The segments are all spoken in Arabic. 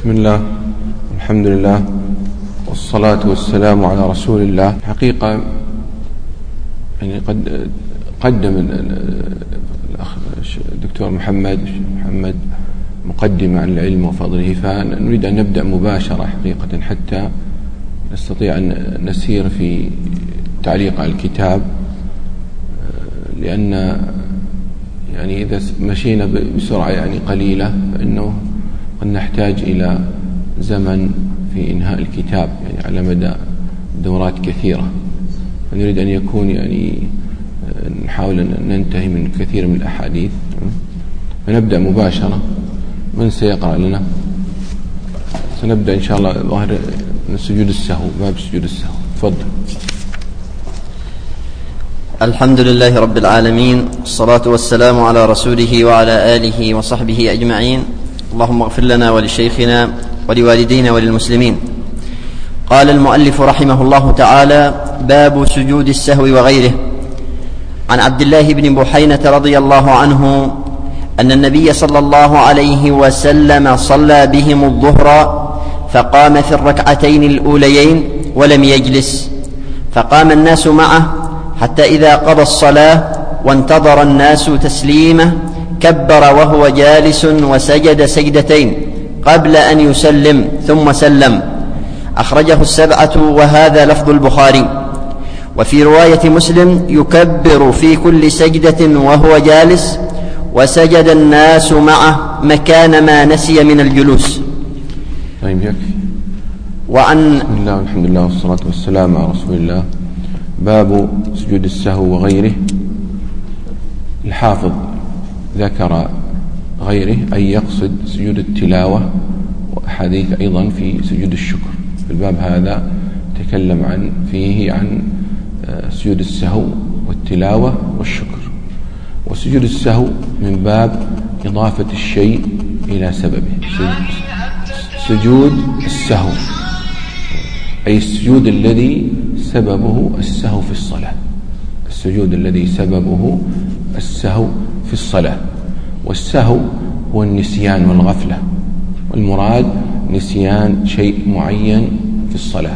بسم الله الحمد لله والصلاة والسلام على رسول الله. حقيقة يعني قد قدم الأخ الدكتور محمد مقدمة عن العلم وفضله، فنريد أن نبدأ مباشرة حقيقة حتى نستطيع أن نسير في تعليق على الكتاب، لأن يعني إذا مشينا بسرعة يعني قليلة فإنه قد نحتاج إلى زمن في إنهاء الكتاب يعني على مدى دورات كثيرة، فنريد أن يكون يعني نحاول أن ننتهي من كثير من الأحاديث. فنبدأ مباشرة. من سيقرأ لنا؟ سنبدأ إن شاء الله ظاهر من سجود السهو، باب سجود السهو. تفضل. الحمد لله رب العالمين، الصلاة والسلام على رسوله وعلى آله وصحبه أجمعين. اللهم اغفر لنا ولشيخنا ولوالدينا وللمسلمين. قال المؤلف رحمه الله تعالى: باب سجود السهو وغيره. عن عبد الله بن بحينة رضي الله عنه أن النبي صلى الله عليه وسلم صلى بهم الظهر فقام في الركعتين الأوليين ولم يجلس، فقام الناس معه حتى إذا قضى الصلاة وانتظر الناس تسليمه كبر وهو جالس وسجد سجدتين قبل أن يسلم ثم سلم. أخرجه السبعة وهذا لفظ البخاري. وفي رواية مسلم: يكبر في كل سجدة وهو جالس، وسجد الناس معه مكان ما نسي من الجلوس. طيب يكفي. بسم الله والحمد لله والصلاة والسلام على رسول الله. باب سجود السهو وغيره. الحافظ ذكر غيره أي يقصد سجود التلاوة، وأحاديث أيضا في سجود الشكر. في الباب هذا تكلم فيه عن سجود السهو والتلاوة والشكر. وسجود السهو من باب إضافة الشيء إلى سببه. سجود السهو أي السجود الذي سببه السهو في الصلاة. السجود الذي سببه السهو في الصلاة. والسهو هو النسيان والغفلة، والمراد نسيان شيء معين في الصلاة.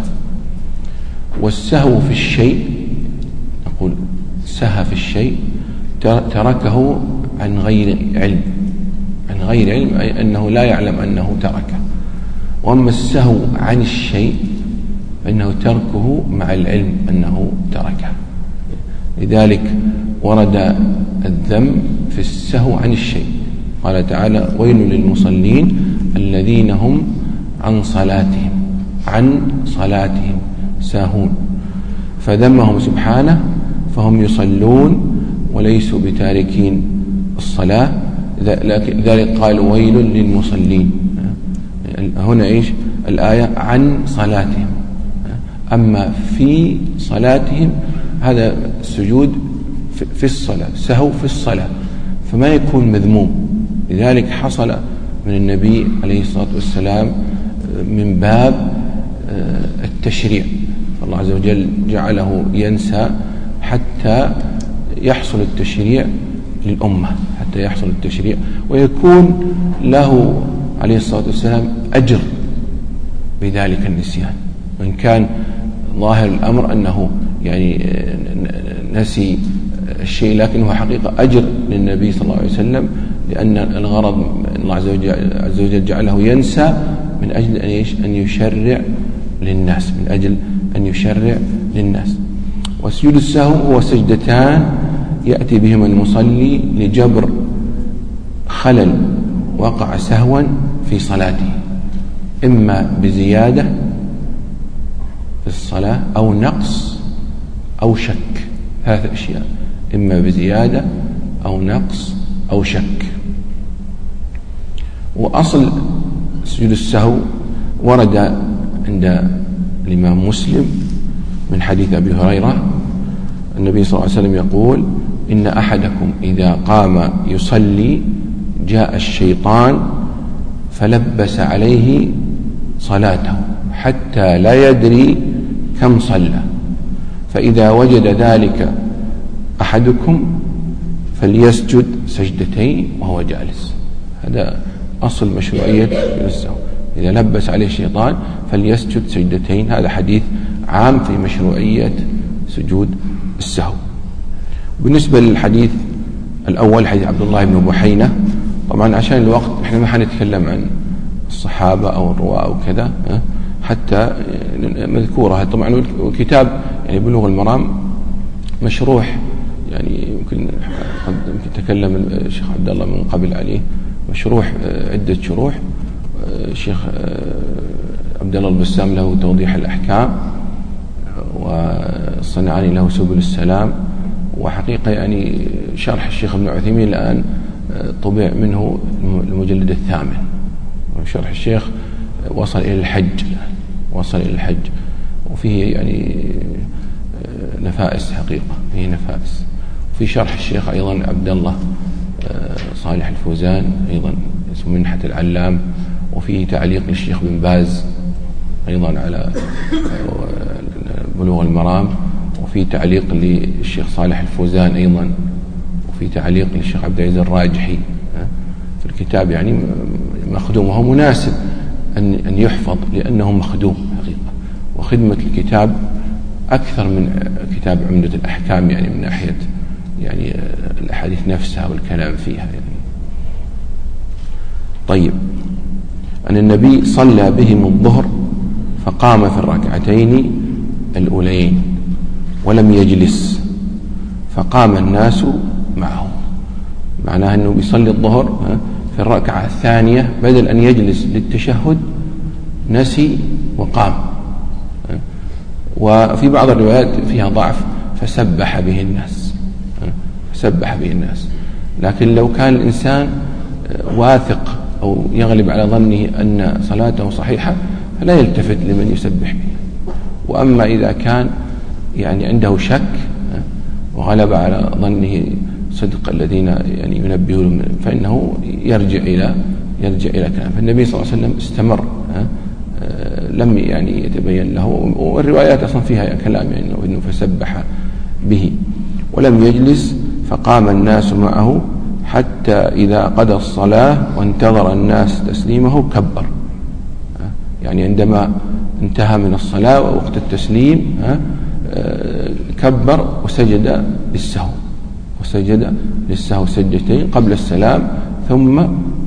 والسهو في الشيء، نقول سهى في الشيء تركه عن غير علم، عن غير علم أي أنه لا يعلم أنه تركه. وأما السهو عن الشيء فإنه تركه مع العلم أنه تركه. لذلك ورد الذم في السهو عن الشيء. قال تعالى: ويل للمصلين الذين هم عن صلاتهم ساهون. فذمهم سبحانه فهم يصلون وليسوا بتاركين الصلاة، لذلك قال: ويل للمصلين. هنا إيش الآية؟ عن صلاتهم. أما في صلاتهم هذا السجود في الصلاة، سهو في الصلاة، فما يكون مذموم. لذلك حصل من النبي عليه الصلاة والسلام من باب التشريع. الله عز وجل جعله ينسى حتى يحصل التشريع للأمة، حتى يحصل التشريع ويكون له عليه الصلاة والسلام أجر بذلك النسيان. وإن كان ظاهر الأمر أنه يعني نسي الشيء، لكنه حقيقة أجر للنبي صلى الله عليه وسلم، لأن الغرض الله عز وجل جعله ينسى من أجل أن يشرع للناس، من أجل أن يشرع للناس. وسجود السهو هو سجدتان يأتي بهما المصلي لجبر خلل وقع سهوا في صلاته، إما بزيادة في الصلاة أو نقص أو شك. ثلاث أشياء: إما بزيادة أو نقص أو شك. وأصل سجود السهو ورد عند الإمام مسلم من حديث أبي هريرة النبي صلى الله عليه وسلم يقول: إن أحدكم إذا قام يصلي جاء الشيطان فلبس عليه صلاته حتى لا يدري كم صلى، فإذا وجد ذلك أحدكم فليسجد سجدتين وهو جالس. هذا أصل مشروعية السهو. إذا لبس عليه الشيطان فليسجد سجدتين. هذا حديث عام في مشروعية سجود السهو. بالنسبة للحديث الأول حديث عبد الله بن بحينة، طبعا عشان الوقت احنا ما حنتكلم عن الصحابة أو الرواة أو كذا، حتى مذكورة طبعا. والكتاب يعني بلوغ المرام مشروح، يعني يمكن تكلم الشيخ عبد الله من قبل عليه، مشروح عدة شروح. الشيخ عبد الله البسام له توضيح الأحكام، والصنعاني له سبل السلام، وحقيقة يعني شرح الشيخ ابن عثيمين الآن طبع منه المجلد الثامن. شرح الشيخ وصل إلى الحج، وفيه يعني نفائس حقيقة، فيه نفائس. وفي شرح الشيخ أيضا عبد الله صالح الفوزان أيضا اسمه منحة العلام، وفيه تعليق للشيخ بن باز أيضا على بلوغ المرام، وفي تعليق للشيخ صالح الفوزان أيضا، وفي تعليق للشيخ عبد العزيز الراجحي في الكتاب. يعني مخدوم، وهو مناسب أن يحفظ لأنه مخدوم حقيقة. وخدمة الكتاب أكثر من كتاب عمدة الأحكام، يعني من ناحية يعني الأحاديث نفسها والكلام فيها يعني. طيب، أن النبي صلى بهم الظهر فقام في الركعتين الأولين ولم يجلس، فقام الناس معه. معناها أنه بيصلي الظهر في الركعة الثانية بدل أن يجلس للتشهد نسي وقام. وفي بعض الروايات فيها ضعف، فسبح به الناس. لكن لو كان الإنسان واثق أو يغلب على ظنه أن صلاته صحيحة فلا يلتفت لمن يسبح به. وأما إذا كان يعني عنده شك وغلب على ظنه صدق الذين يعني ينبهون، فإنه يرجع إلى كلام. فالنبي صلى الله عليه وسلم استمر، لم يعني يتبين له، والروايات أصلا فيها كلام يعني إنه فسبح به ولم يجلس، فقام الناس معه حتى إذا قضى الصلاة وانتظر الناس تسليمه كبر. يعني عندما انتهى من الصلاة ووقت التسليم كبر وسجد للسهو سجدتين قبل السلام ثم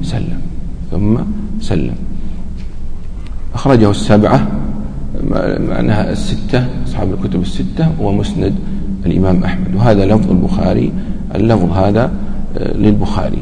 سلم. أخرجه السبعة، معناها الستة، أصحاب الكتب الستة، ومسند الإمام أحمد. وهذا لفظ البخاري، اللفظ هذا للبخاري.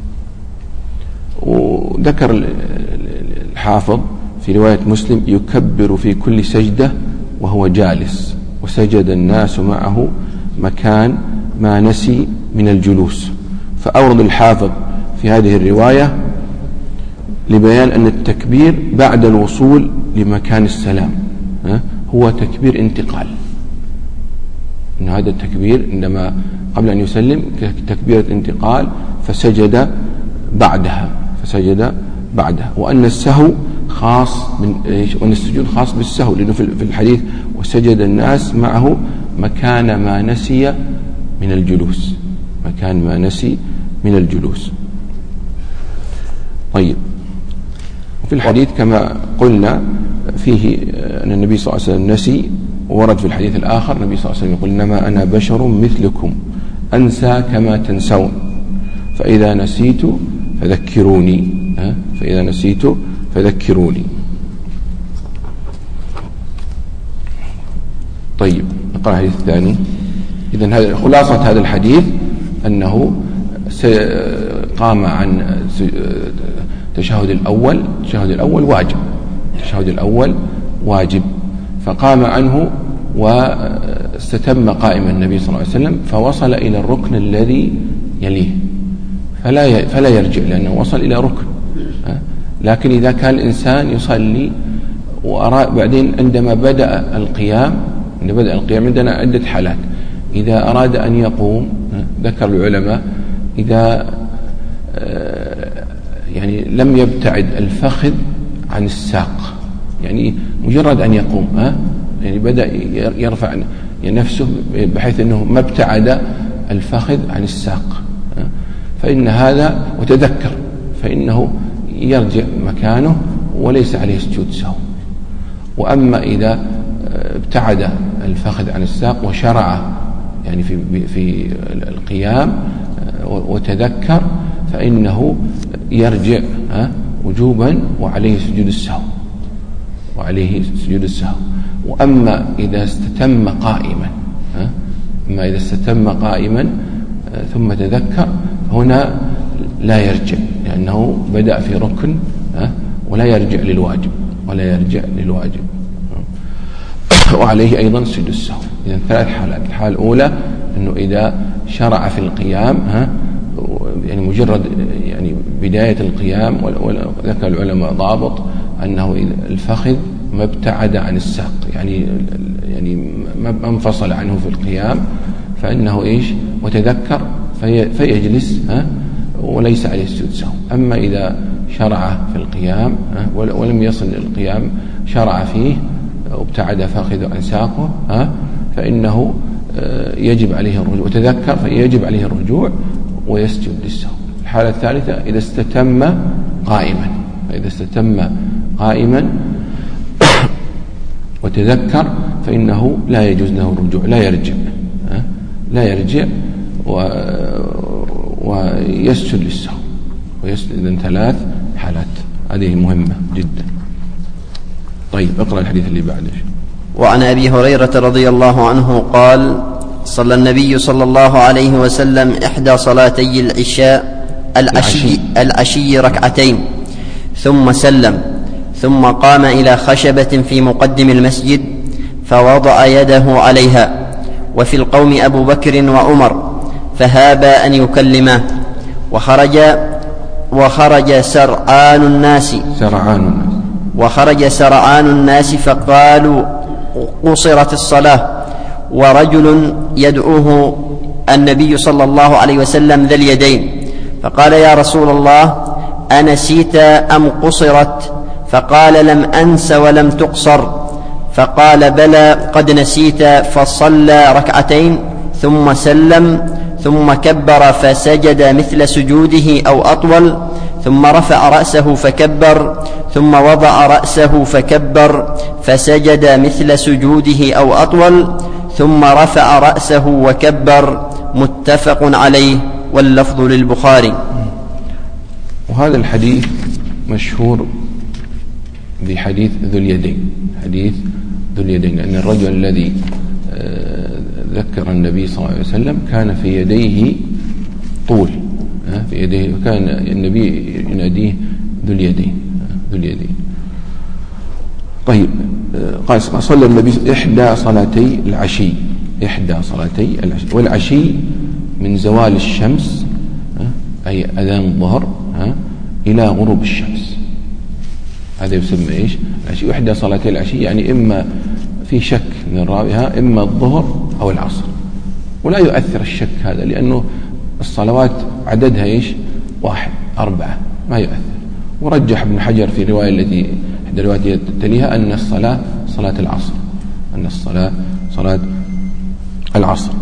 وذكر الحافظ في رواية مسلم يكبر في كل سجدة وهو جالس، وسجد الناس معه مكان ما نسي من الجلوس. فأورد الحافظ في هذه الرواية لبيان أن التكبير بعد الوصول لمكان السلام هو تكبير انتقال. إن هذا التكبير عندما قبل أن يسلم تكبيرة انتقال، فسجد بعدها، وأن السهو خاص وأن السجود خاص بالسهو، لأنه في الحديث وسجد الناس معه مكان ما نسي من الجلوس. طيب، وفي الحديث كما قلنا فيه أن النبي صلى الله عليه وسلم نسي، وورد في الحديث الآخر النبي صلى الله عليه وسلم يقول إنما أنا بشر مثلكم أنسى كما تنسون، فإذا نسيت فذكروني. طيب، نقرأ الحديث الثاني. إذن هذا خلاصة هذا الحديث، أنه قام عن التشهد الأول واجب، فقام عنه واستتم قائما النبي صلى الله عليه وسلم، فوصل إلى الركن الذي يليه، فلا يرجع لأنه وصل إلى ركن. لكن إذا كان الإنسان يصلي بعدين عندما بدأ القيام عندنا عدة حالات. إذا أراد أن يقوم، ذكر العلماء إذا يعني لم يبتعد الفخذ عن الساق، يعني مجرد أن يقوم يعني بدأ يرفع نفسه بحيث أنه ما ابتعد الفخذ عن الساق، فإن هذا وتذكر فإنه يرجع مكانه وليس عليه سجود سهو. وأما إذا ابتعد الفخذ عن الساق وشرع يعني في القيام وتذكر فإنه يرجع وجوبا وعليه سجود السهو. وأما إذا استتم قائما ثم تذكر هنا لا يرجع، لأنه بدأ في ركن ولا يرجع للواجب وعليه أيضا سجود السهو. إذن 3 حالات. الحالة الأولى أنه إذا شرع في القيام يعني مجرد يعني بداية القيام، وذكر العلماء ضابط أنه الفخذ ما ابتعد عن الساق، يعني ما انفصل عنه في القيام، فإنه وتذكر فيجلس وليس عليه سجود سهو. أما إذا شرع في القيام ولم يصل القيام، شرع فيه وابتعد فاخذ عن ساقه فإنه يجب عليه الرجوع، وتذكر فيجب عليه الرجوع ويسجد للسهو. الحالة الثالثة إذا استتم قائما وتذكر فإنه لا يجوز له الرجوع، لا يرجع ويسجد للسهو. إذن 3 حالات، هذه مهمة جدا. طيب اقرأ الحديث اللي بعده. وعن أبي هريرة رضي الله عنه قال: صلى النبي صلى الله عليه وسلم إحدى صلاتي العشي ركعتين ثم سلم، ثم قام إلى خشبة في مقدم المسجد فوضع يده عليها، وفي القوم أبو بكر وعمر فهابا أن يكلماه، وخرج سرعان الناس فقالوا: قصرت الصلاة. ورجل يدعوه النبي صلى الله عليه وسلم ذا اليدين، فقال: يا رسول الله، أنسيت أم قصرت؟ فقال: لم أنس ولم تقصر. فقال: بلى قد نسيت. فصلى ركعتين ثم سلم، ثم كبر فسجد مثل سجوده أو أطول، ثم رفع رأسه فكبر، ثم وضع رأسه فكبر فسجد مثل سجوده أو أطول، ثم رفع رأسه وكبر. متفق عليه، واللفظ للبخاري. وهذا الحديث مشهور بحديث ذو اليدين، لأن الرجل الذي ذكر النبي صلى الله عليه وسلم كان في يديه طول، وكان النبي يناديه ذو اليدين. طيب، قال صلى النبي إحدى صلاتي العشي، والعشي من زوال الشمس أي أذان الظهر إلى غروب الشمس، هذا يسمى العشي. إحدى صلاتي العشي يعني إما في شك من راويها إما الظهر أو العصر، ولا يؤثر الشك هذا، لأنه الصلوات عددها 1 4 ما يؤثر. ورجح ابن حجر في رواية التي إحدى الروايات تليها أن الصلاة صلاة العصر.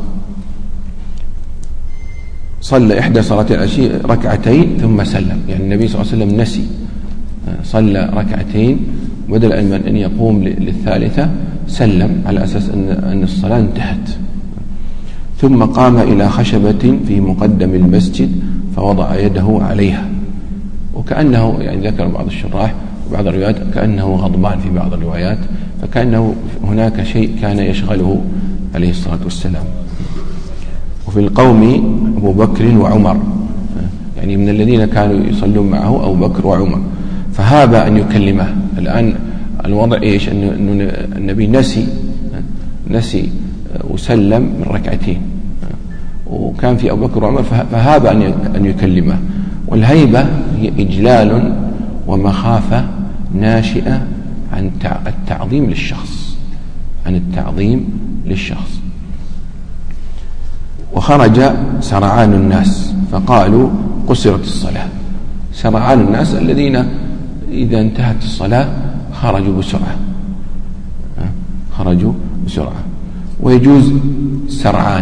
صلى إحدى صلاتي العشي ركعتين ثم سلم، يعني النبي صلى الله عليه وسلم نسي، صلى ركعتين بدل أن يقوم للثالثة سلم على أساس أن الصلاة انتهت. ثم قام إلى خشبة في مقدم المسجد فوضع يده عليها، وكأنه يعني ذكر بعض الشراح وبعض الروايات كأنه غضبان في بعض الروايات، فكأنه هناك شيء كان يشغله عليه الصلاة والسلام. وفي القوم أبو بكر وعمر، يعني من الذين كانوا يصلون معه أبو بكر وعمر، فهاب أن يكلمه. الآن الوضع أن النبي نسي وسلم من ركعتين، وكان في أبو بكر وعمر فهاب أن يكلمه. والهيبة هي إجلال ومخافة ناشئة عن التعظيم للشخص. وخرج سرعان الناس فقالوا: قصرت الصلاة. سرعان الناس الذين إذا انتهت الصلاة خرجوا بسرعة. ويجوز سرعان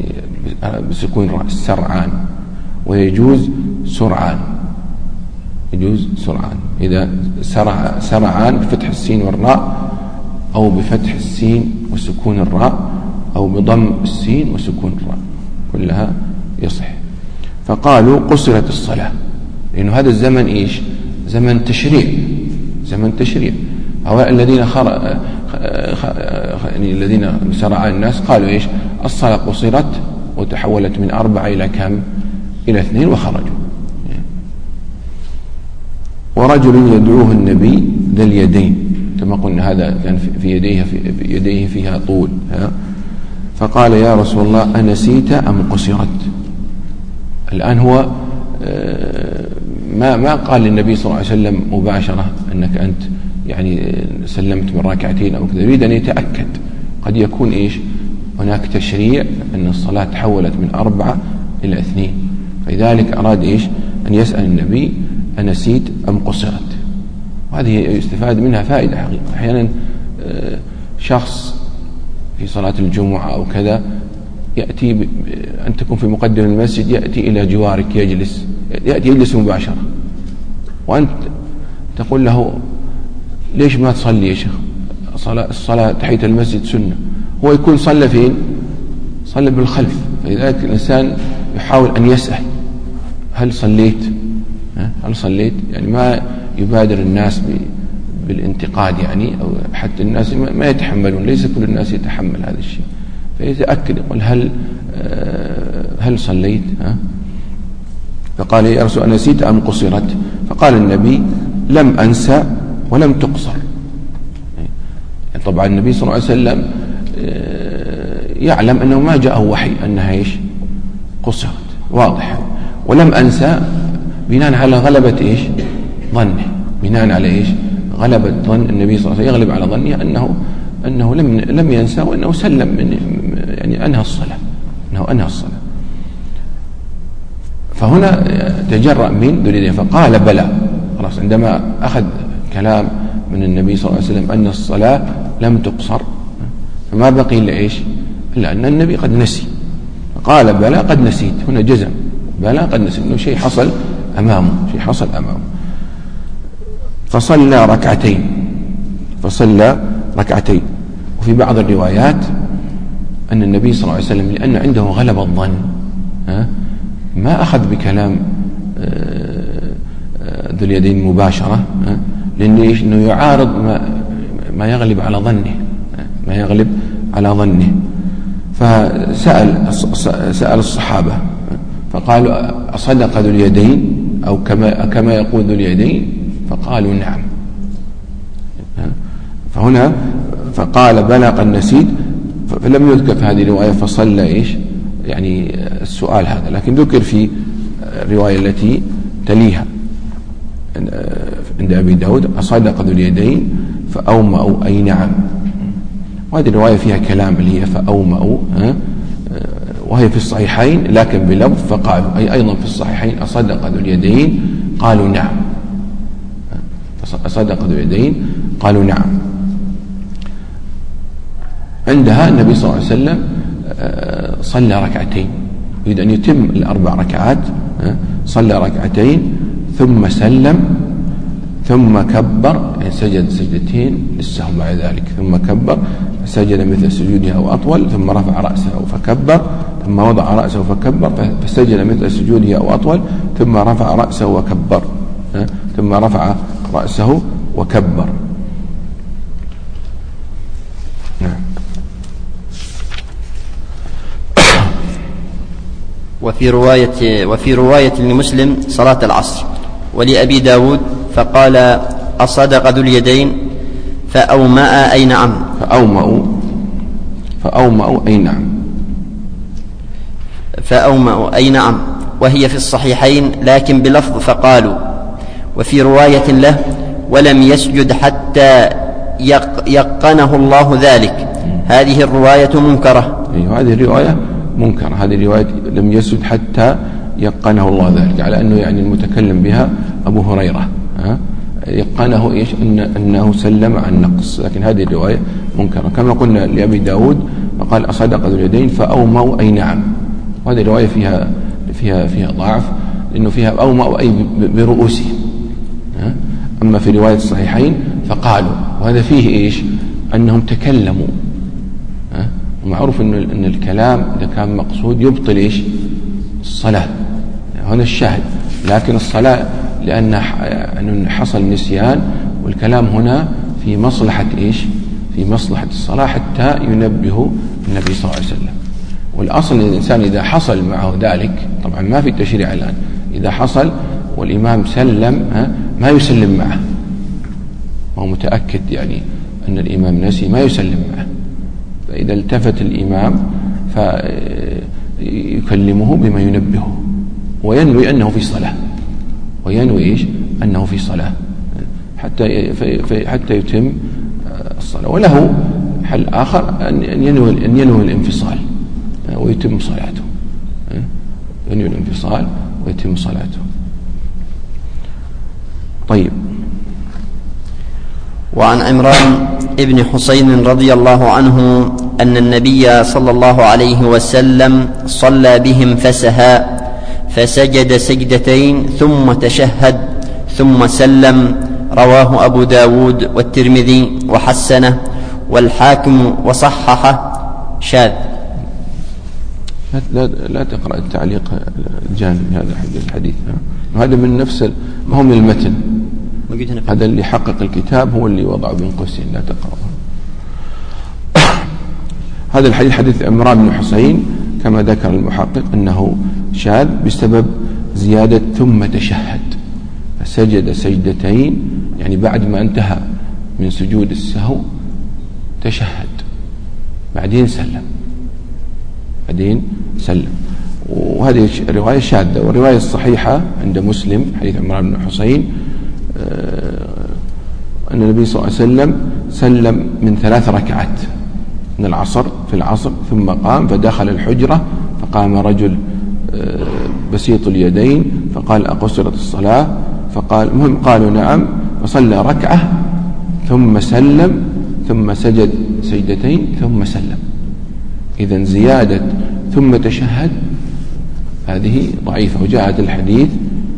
بسكون الراء، سرعان، ويجوز سرعان، يجوز سرعان. إذا سرعان بفتح السين والراء، أو بفتح السين وسكون الراء، أو بضم السين وسكون الراء، كلها يصح. فقالوا قصرت الصلاة، لأنه هذا الزمن إيش؟ زمن تشريع. هؤلاء الذين يعني الذين سرع الناس قالوا إيش؟ الصلاة قصرت وتحولت من 4 إلى كم؟ إلى 2، وخرجوا. ورجل يدعوه النبي ذا اليدين، كما قلنا هذا كان في يديه فيها طول، فقال يا رسول الله أنسيت أم قصرت؟ الآن هو ما قال للنبي صلى الله عليه وسلم مباشرة أنك أنت يعني سلمت من ركعتين أو كذا، يريد أن يتأكد. قد يكون إيش؟ هناك تشريع أن الصلاة تحولت من 4 إلى 2، فلذلك أراد إيش؟ أن يسأل النبي أنسيت أم قصرت. وهذه يستفاد منها فائدة حقيقة. أحيانا شخص في صلاة الجمعة أو كذا يأتي أن تكون في مقدم المسجد، يأتي إلى جوارك يجلس مباشرة، وأنت تقول له ليش ما تصلي يا شيخ؟ الصلاة تحية المسجد سنة. هو يكون صلى فين؟ صلى بالخلف. فلذلك الإنسان يحاول أن يسأل هل صليت؟ يعني ما يبادر الناس بالانتقاد، يعني أو حتى الناس ما يتحملون، ليس كل الناس يتحمل هذا الشيء، فيتأكد يقول هل صليت؟ فقال يا رسول الله نسيت أم قصرت؟ فقال النبي لم أنسى ولم تقصر. يعني طبعا النبي صلى الله عليه وسلم يعلم أنه ما جاءه وحي أنها إيش؟ قصرت، واضح. ولم أنسى بناء على غلبة إيش؟ ظنه، بناء على إيش؟ غلبة ظن النبي صلى الله عليه وسلم، يغلب على ظنه أنه لم ينسى، وأنه سلم يعني أنهى الصلاة. فهنا تجرأ من ذو اليدين فقال بلى، خلاص عندما أخذ كلام من النبي صلى الله عليه وسلم أن الصلاة لم تقصر، فما بقي إلا إيش؟ إلا أن النبي قد نسي. فقال بلى قد نسيت، هنا جزم، بلى قد نسيت، إنه شيء حصل أمامه. فصلى ركعتين. وفي بعض الروايات أن النبي صلى الله عليه وسلم لأن عنده غلب الظن ما أخذ بكلام ذو اليدين مباشرة، لأنه يعارض ما يغلب على ظنه. فسأل الصحابة فقالوا أصدق ذو اليدين أو كما يقول ذو اليدين؟ فقالوا نعم. فهنا فقال بلى قد نسيت، فلم يذكر في هذه الرواية فصلى إيش؟ يعني السؤال هذا، لكن ذكر في الرواية التي تليها عند أبي داود أصدق ذو اليدين فأومأوا أي نعم. وهذه الرواية فيها كلام اللي هي فأومأوا، وهي في الصحيحين لكن بلفظ فقالوا، أي أيضا في الصحيحين أصدق ذو اليدين قالوا نعم، أصدق ذو اليدين قالوا نعم. عندها النبي صلى الله عليه وسلم صلى ركعتين، يريد أن يتم 4 ركعات، صلى ركعتين ثم سلم ثم كبر، يعني سجد سجدتين للسهو بعد ذلك، ثم كبر سجد مثل سجودها أو أطول، ثم رفع رأسه فكبر، ثم وضع رأسه فكبر، فسجد مثل سجودها أو أطول، ثم رفع رأسه وكبر، ثم رفع رأسه وكبر. نعم. وفي رواية لمسلم صلاة العصر، ولأبي داود فقال أصدق ذو اليدين فأومأ أي نعم. فأومأ أي نعم، وهي في الصحيحين لكن بلفظ فقالوا. وفي رواية له ولم يسجد حتى يقنه الله ذلك. هذه الرواية منكرة. هذه الرواية منكرة، هذه الرواية لم يسجد حتى يقنه الله ذلك، على أنه يعني المتكلم بها أبو هريرة، يقنه إيش؟ أنه سلم عن نقص، لكن هذه الرواية منكرة. كما قلنا لأبي داود فقال أصدق ذو اليدين فأومأوا أي نعم، وهذه الرواية فيها ضعف، لأنه فيها أومأوا أي برؤوسهم، أما في رواية الصحيحين فقالوا، وهذا فيه إيش؟ أنهم تكلموا. ومعروف أن الكلام إذا كان مقصود يبطل إيش؟ الصلاة، هنا الشاهد. لكن الصلاة لأن حصل نسيان، والكلام هنا في مصلحة إيش؟ في مصلحة الصلاة حتى ينبه النبي صلى الله عليه وسلم. والأصل أن الإنسان إذا حصل معه ذلك، طبعا ما في تشريع الآن، إذا حصل والإمام سلم ما يسلم معه، وهو متأكد يعني أن الإمام نسي ما يسلم معه. فإذا التفت الإمام فيكلمه بما ينبهه، وينوي أنه في صلاة، وينوي إيش؟ أنه في صلاة حتى يتم الصلاة. وله حل آخر أن ينوي الانفصال ويتم صلاته، ينوي الانفصال ويتم صلاته. طيب. وعن عمران ابن حسين رضي الله عنه أن النبي صلى الله عليه وسلم صلى بهم فسهى، فسجد سجدتين ثم تشهد ثم سلم. رواه أبو داود والترمذي وحسنه والحاكم وصححه. شاذ. لا تقرأ التعليق الجانبي هذا الحديث، هذا من نفس ما هو من المتن، هذا اللي حقق الكتاب هو اللي وضعه بين قوسين، لا تقرأه. هذا الحديث حديث عمران بن حسين كما ذكر المحقق أنه شاذ بسبب زيادة ثم تشهد، فسجد سجدتين، يعني بعد ما انتهى من سجود السهو تشهد، بعدين سلم. وهذه رواية شاذة. والرواية الصحيحة عند مسلم حديث عمران بن حسين أن النبي صلى الله عليه وسلم سلم من 3 ركعات من في العصر، ثم قام فدخل الحجرة، فقام رجل بسيط اليدين فقال: أقصرت الصلاة؟ فقال قالوا نعم، فصلى ركعة ثم سلم ثم سجد سجدتين ثم سلم. إذن زيادة ثم تشهد هذه ضعيفة، وجاءت الحديث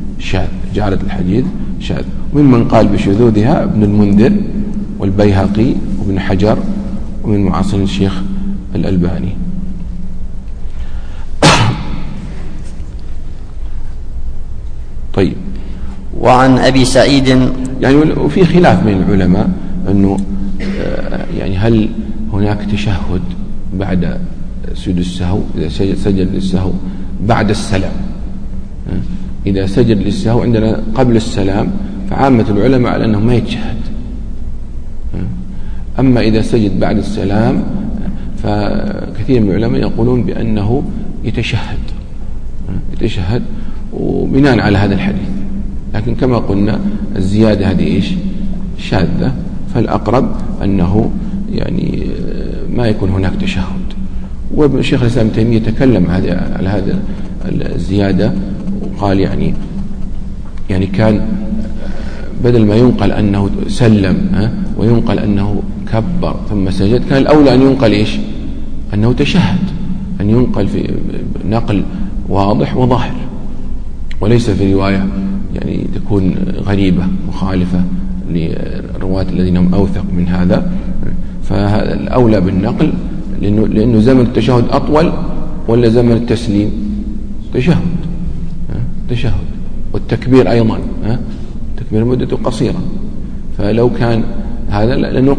شاذ. وممن قال بشذوذها ابن المنذر والبيهقي وابن حجر ومن معاصرين الشيخ الألباني. طيب. وعن أبي سعيد، يعني وفي خلاف بين العلماء أنه يعني هل هناك تشهد بعد سجود السهو إذا سجد للسهو بعد السلام؟ إذا سجد للسهو عندنا قبل السلام فعامة العلماء على أنه ما يتشهد. أما إذا سجد بعد السلام فكثير من العلماء يقولون بأنه يتشهد وبناء على هذا الحديث. لكن كما قلنا الزيادة هذه إيش؟ شاذة، فالأقرب أنه يعني ما يكون هناك تشهد. والشيخ الإسلام تيمية تكلم على هذا الزيادة وقال يعني كان بدل ما ينقل أنه سلم وينقل أنه كبر ثم سجد، كان الأولى أن ينقل إيش؟ أنه تشهد، أن ينقل في نقل واضح وظاهر، وليس في رواية يعني تكون غريبة مخالفة للرواة الذين هم أوثق من هذا. فهذا الأولى بالنقل، لأنه زمن التشهد أطول ولا زمن التسليم؟ تشهد والتكبير أيضا تكبير مدته قصيرة. فلو كان هذا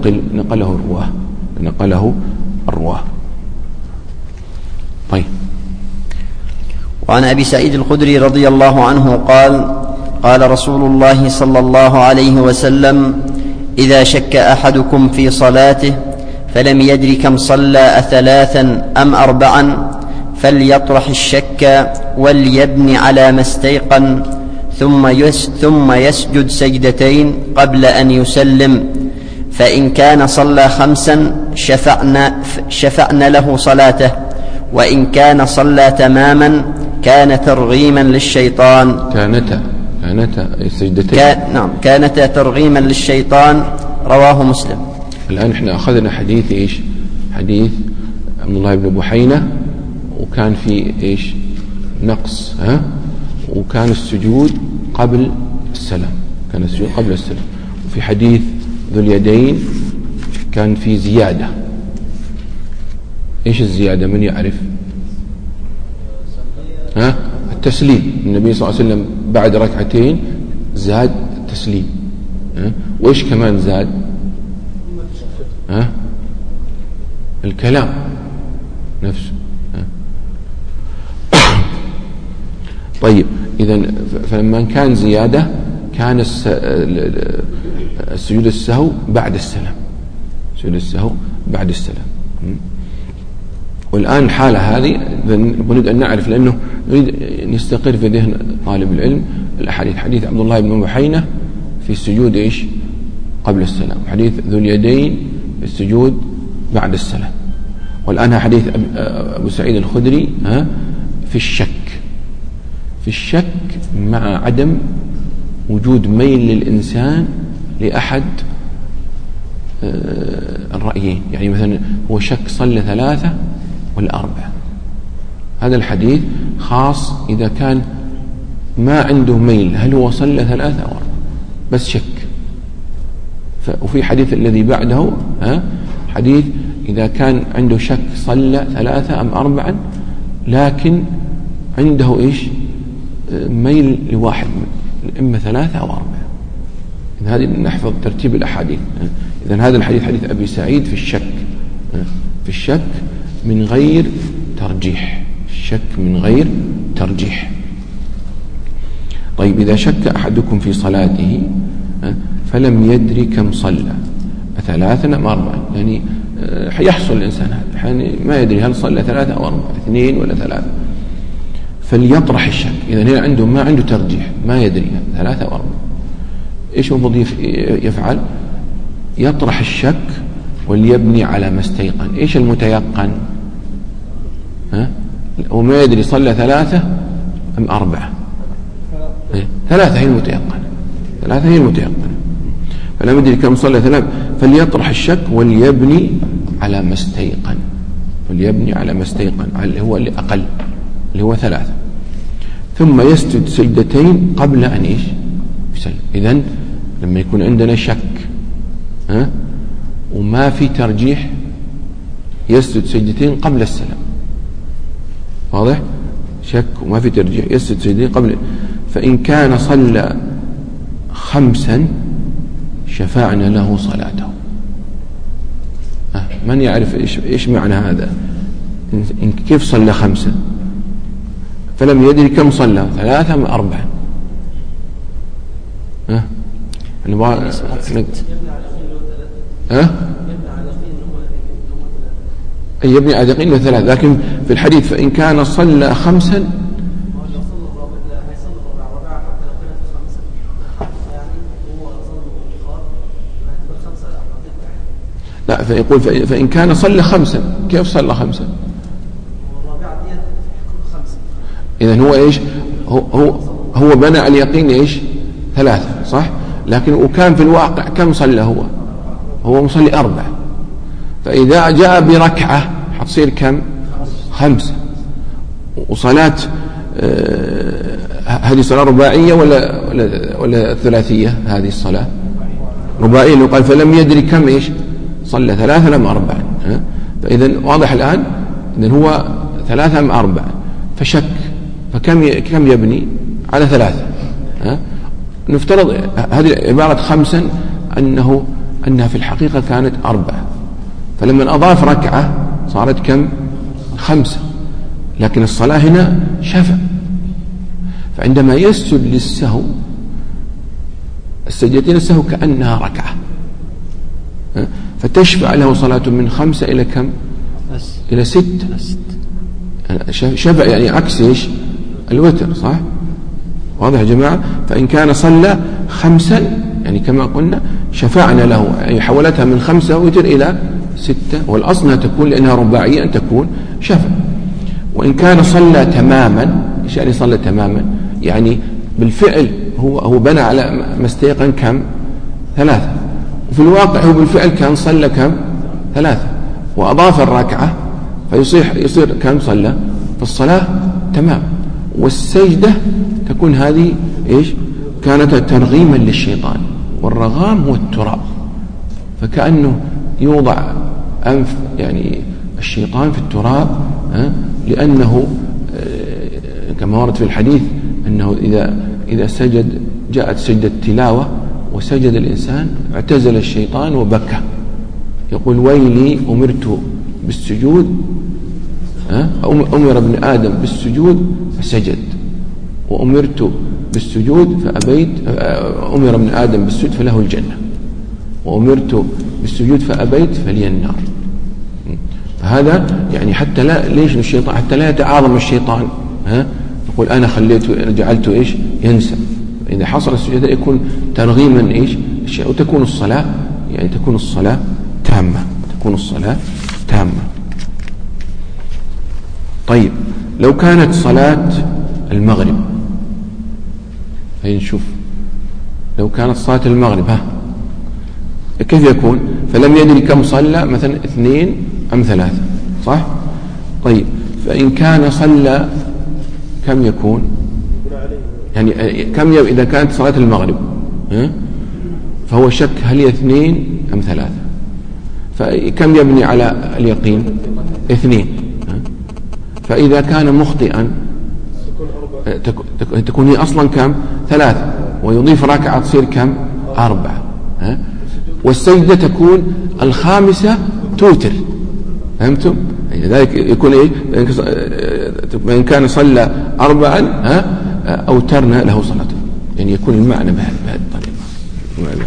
نقله الرواه. طيب. وعن أبي سعيد الخدري رضي الله عنه قال رسول الله صلى الله عليه وسلم: إذا شك أحدكم في صلاته فلم يدر كم صلى 3 أم 4 فليطرح الشك وليبني على ما استيقن ثم يسجد سجدتين قبل أن يسلم، فإن كان صلى 5 شفعنا له صلاته، وإن كان صلى تماما كان ترغيما للشيطان. كانتا السجدتين كانتا ترغيما للشيطان. رواه مسلم. الآن احنا أخذنا حديث إيش؟ حديث عبد الله بن بحينة، وكان في إيش؟ نقص وكان السجود قبل السلام. في حديث ذو اليدين كان في زيادة. إيش الزيادة؟ من يعرف؟ التسليم. النبي صلى الله عليه وسلم بعد ركعتين زاد التسليم. وإيش كمان زاد؟ الكلام نفسه. طيب، إذن فلما كان زيادة كان السجود السهو بعد السلام. سجود السهو بعد السلام. والآن الحالة هذه نريد أن نعرف، لأنه نريد أن يستقر في ذهن طالب العلم الأحاديث. حديث عبد الله بن بحينة في السجود إيش؟ قبل السلام. حديث ذو اليدين في السجود بعد السلام. والآن حديث أبو سعيد الخدري في الشك. في الشك مع عدم وجود ميل للإنسان لأحد الرأيين. يعني مثلا هو شك صلى 3 ولا 4. هذا الحديث خاص إذا كان ما عنده ميل هل هو صلى 3 أو 4، بس شك. وفي حديث الذي بعده حديث إذا كان عنده شك صلى 3 أم 4، لكن عنده إيش؟ ميل لواحد، إما 3 أو 4. هذه نحفظ ترتيب الأحاديث. إذن هذا الحديث حديث أبي سعيد في الشك. في الشك من غير ترجيح. الشك من غير ترجيح. طيب، إذا شك أحدكم في صلاته فلم يدري كم صلى، 3 أم 4، يعني يحصل الإنسان هذا يعني ما يدري هل صلى 3 أو 4، 2 ولا 3، فليطرح الشك. إذن هنا عنده ما عنده ترجيح، ما يدري 3 أو 4. إيش المفروض يفعل؟ يطرح الشك وليبني على ما استيقن. إيش المتيقن؟ وما يدري صلى 3 أم 4. 3 هي المتيقن. 3 هي المتيقن. فلم يدري كم صلى 3 فليطرح الشك وليبني على ما استيقن. وليبني على ما استيقن، اللي هو الأقل، اللي هو 3. ثم يسجد سجدتين قبل أن إيش؟ يسلم. إذن لما يكون عندنا شك وما في ترجيح يسجد سجدتين قبل السلام. واضح؟ شك وما في ترجيح يسجد سجدتين قبل. فإن كان صلى 5 شفعنا له صلاته. من يعرف إيش معنى هذا؟ كيف صلى 5 فلم يدري كم صلى، 3 أم 4؟ يبني على يقين له 3. لكن في الحديث فإن كان صلى 5 لا، فيقول فإن كان صلى 5 كيف صلى 5؟ إذن هو إيش؟ هو بنى على اليقين إيش؟ 3 صح؟ لكن وكان في الواقع كم صلى؟ هو مصلي 4. فإذا جاء بركعة حتصير كم؟ 5. وصلاة هذه صلاة رباعية ولا ثلاثية؟ هذه الصلاة رباعية. لو قال فلم يدري كم إيش صلى، 3 أم 4. فإذا واضح الآن. إذن هو 3 أم 4 فشك، فكم يبني على 3. نفترض هذه عبارة 5 أنها في الحقيقة كانت 4، فلما أضاف ركعة صارت كم؟ 5. لكن الصلاة هنا شفع. فعندما يسجد للسهو السجدتين السهو كأنها ركعة، فتشفع له صلاة من 5 إلى كم؟ إلى 6. شفع يعني عكس إيش؟ الوتر صح؟ واضح يا جماعة؟ فإن كان صلى 5 يعني كما قلنا شفعنا له، يعني حولتها من 5 وتر إلى 6، والأصل أنها تكون لأنها رباعية أن تكون شفع. وإن كان صلى تماما، إيش يعني صلى تماما؟ يعني بالفعل هو بنى على ما استيقن كم؟ 3. وفي الواقع هو بالفعل كان صلى كم؟ 3، وأضاف الركعة فيصير كم صلى؟ فالصلاة تمام. والسجدة تكون هذه إيش؟ كانت ترغيما للشيطان والرغام هو التراب، فكأنه يوضع أنف يعني الشيطان في التراب، لأنه كما ورد في الحديث أنه إذا سجد جاءت سجدة تلاوة وسجد الإنسان اعتزل الشيطان وبكى، يقول ويلي أمرت بالسجود، أمر ابن آدم بالسجود فسجد، وأمرت بالسجود فأبيت، أمر ابن آدم بالسجود فله الجنة، وأمرت بالسجود فأبيت فلي النار. فهذا يعني حتى لا ليش الشيطان حتى لا يتعاظم الشيطان، يقول أنا خليته جعلته إيش ينسى. إذا حصل السجود يكون ترغيما إيش وتكون الصلاة يعني تكون الصلاة تامة، تكون الصلاة تامة. طيب لو كانت صلاة المغرب، هي نشوف لو كانت صلاة المغرب كيف يكون؟ فلم يدري كم صلى، مثلا 2 أم 3، صح؟ طيب فإن كان صلى كم يكون؟ يعني كم إذا كانت صلاة المغرب فهو شك هل هي 2 أم 3، فكم يبني على اليقين؟ 2. فإذا كان مخطئا تكون هي أصلا كم؟ 3، ويضيف ركعة تصير كم؟ 4. والسجدة تكون الخامسة توتر، فهمتم؟ لذلك يكون إيه؟ إن كان صلى 4 أوترنا له صلاته، يعني يكون المعنى بهذه الطريقة.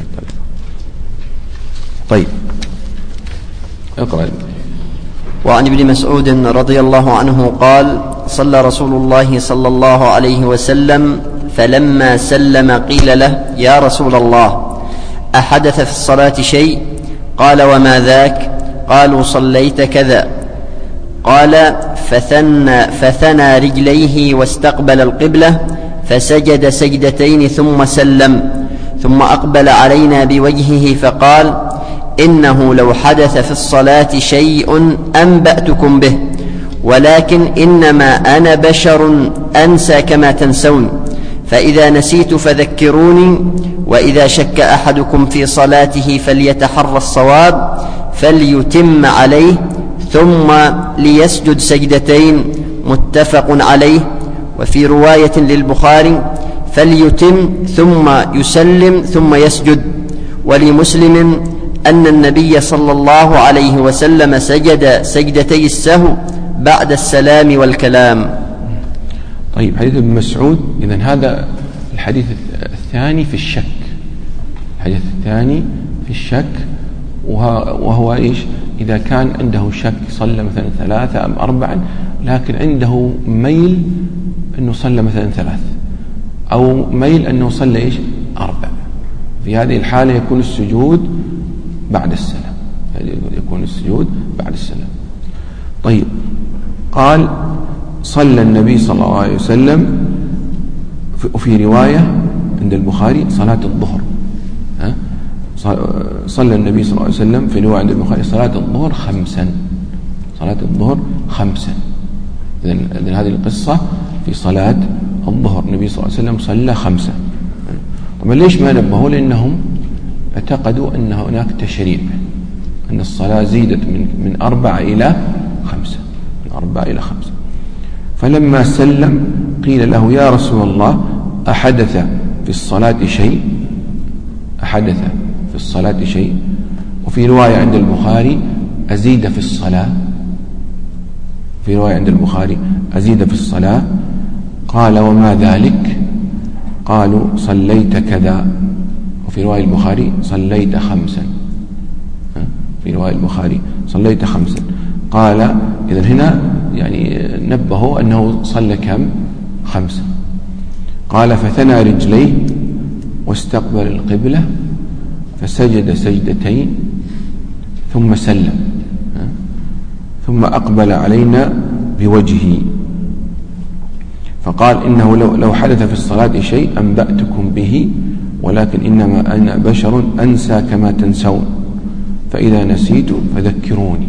طيب اقرأ. وعن ابن مسعود رضي الله عنه قال صلى رسول الله صلى الله عليه وسلم فلما سلم قيل له يا رسول الله أحدث في الصلاة شيء؟ قال وما ذاك؟ قالوا صليت كذا. قال فثنى رجليه واستقبل القبلة فسجد سجدتين ثم سلم، ثم أقبل علينا بوجهه فقال إنه لو حدث في الصلاة شيء أنبأتكم به، ولكن إنما أنا بشر أنسى كما تنسون، فإذا نسيت فذكروني، وإذا شك أحدكم في صلاته فليتحرى الصواب فليتم عليه ثم ليسجد سجدتين، متفق عليه. وفي رواية للبخاري فليتم ثم يسلم ثم يسجد. ولمسلم أن النبي صلى الله عليه وسلم سجد سجدتي السهو بعد السلام والكلام. طيب حديث ابن مسعود، إذن هذا الحديث الثاني في الشك، الحديث الثاني في الشك، وهو إيش؟ إذا كان عنده شك صلى مثلا 3 أم 4، لكن عنده ميل أنه صلى مثلا 3، أو ميل أنه صلى إيش 4، في هذه الحالة يكون السجود بعد السلام، يكون السجود بعد السلام. طيب قال صلى النبي صلى الله عليه وسلم، وفي رواية عند البخاري صلاة الظهر، صلى النبي صلى الله عليه وسلم في رواية عند البخاري صلاة الظهر 5، صلاة الظهر 5. إذن هذه القصة في صلاة الظهر، النبي صلى الله عليه وسلم صلى 5. طبعا ليش ما نبهوا؟ لأنهم اعتقدوا أن هناك تشريع، أن الصلاة زيدت من 4 إلى 5، من 4 إلى 5. فلما سلم قيل له يا رسول الله أحدث في الصلاة شيء؟ أحدث في الصلاة شيء. وفي رواية عند البخاري أزيد في الصلاة، في رواية عند البخاري أزيد في الصلاة. قال وما ذلك؟ قالوا صليت كذا. وفي رواية البخاري صليت 5، في رواية البخاري صليت 5. قال إذن هنا يعني نبهوا أنه صلى كم؟ 5. قال فثنى رجليه واستقبل القبلة فسجد سجدتين ثم سلم، ثم أقبل علينا بوجهه فقال إنه لو حدث في الصلاة شيء أنبأتكم به، ولكن إنما أنا بشر أنسى كما تنسون، فإذا نسيت فذكروني.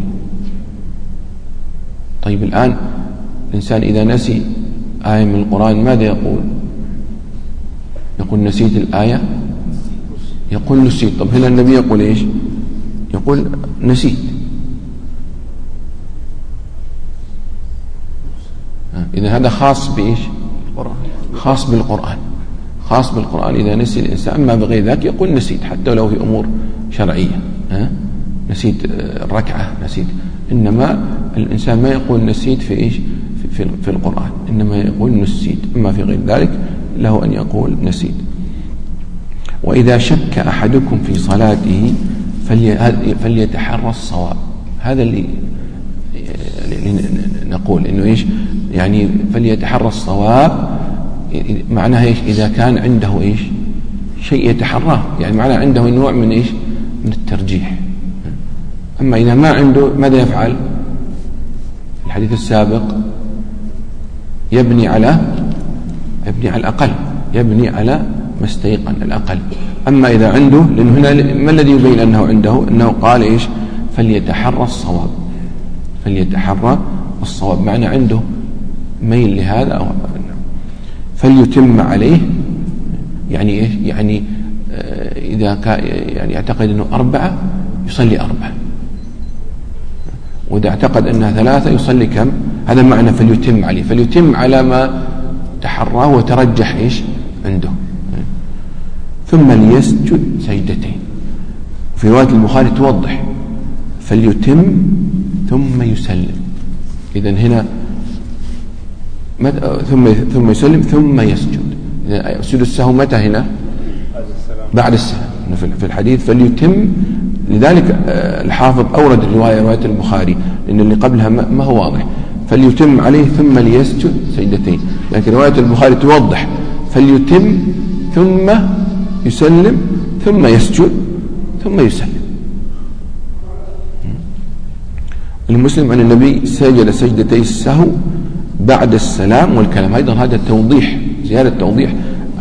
طيب الآن الإنسان إذا نسي آية من القرآن ماذا يقول؟ يقول نسيت الآية، يقول نسيت. طب هنا النبي يقول إيش؟ يقول نسيت. إذا هذا خاص بإيش؟ خاص بالقرآن، خاص بالقرآن. إذا نسي الإنسان ما بغير ذلك يقول نسيت، حتى لو في أمور شرعية، نسيت الركعة، نسيت. إنما الإنسان ما يقول نسيت في إيش؟ في القرآن، إنما يقول نسيت. أما في غير ذلك له أن يقول نسيت. وإذا شك أحدكم في صلاته فليتحرى الصواب. هذا اللي نقول إنه إيش يعني فليتحرى الصواب. معناها إيش؟ إذا كان عنده إيش شيء يتحراه، يعني معناه عنده نوع من إيش من الترجيح. أما إذا ما عنده ماذا يفعل؟ الحديث السابق يبني على الأقل، يبني على ما استيقن الأقل. أما إذا عنده، لأنه هنا ما الذي يبين أنه عنده؟ أنه قال إيش فليتحرى الصواب، فليتحرى الصواب، معنى عنده ميل لهذا أو فليتم عليه. يعني إيش؟ يعني إذا يعني يعتقد أنه 4 يصلي 4، وإذا اعتقد أنها 3 يصلي كم؟ هذا معنى فليتم عليه، فليتم على ما تحراه وترجح إيش عنده. ثم ليسجد سجدتين. في رواية البخاري توضح فليتم ثم يسلم. إذن هنا ثم يسلم ثم يسجد. سجود السهو متى هنا؟ بعد السلام. في الحديث فليتم. لذلك الحافظ أورد رواية البخاري، لأن اللي قبلها ما هو واضح. فليتم عليه ثم ليسجد سجدتين، لكن رواية البخاري توضح فليتم ثم يسلم ثم يسجد ثم يسلم. المسلم عن النبي سجد سجدتي السهو بعد السلام والكلام. أيضا هذا توضيح، زيادة توضيح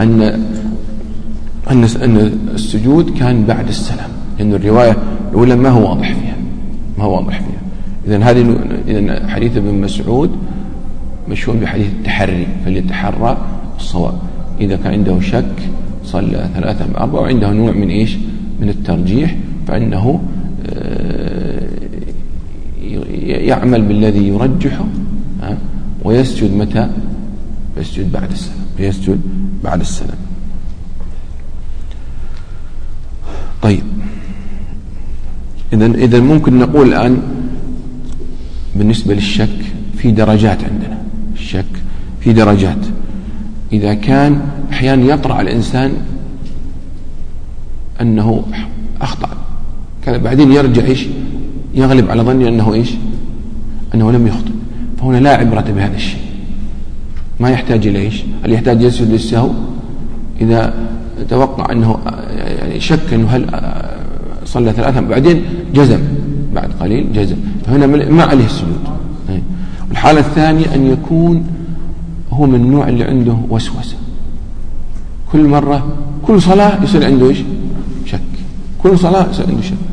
أن السجود كان بعد السلام، لأن الرواية الأولى ما هو واضح فيها، ما هو واضح فيها. إذن حديث ابن مسعود مشهور بحديث التحري، فليتحرى الصواب. إذا كان عنده شك صلى 3 أو 4 وعنده نوع من إيش من الترجيح، فإنه يعمل بالذي يرجحه ويسجد متى؟ يسجد بعد السلام، يسجد بعد السلام. طيب، إذا ممكن نقول الآن بالنسبة للشك في درجات عندنا. الشك في درجات. إذا كان أحيانا يطرأ الإنسان أنه أخطأ، بعدين يرجع إيش يغلب على ظني أنه إيش أنه لم يخطئ، فهنا لا عبرة بهذا الشيء، ما يحتاج إلى إيش هل يحتاج يسجد للسهو إذا توقع أنه يعني شك أنه هل صلى 3 بعدين جزم بعد قليل جزم، فهنا ما عليه السجود. الحالة الثانية أن يكون هو من النوع اللي عنده وسوسة، كل مرة كل صلاة يصير عنده إيش شك، كل صلاة يصير عنده شك،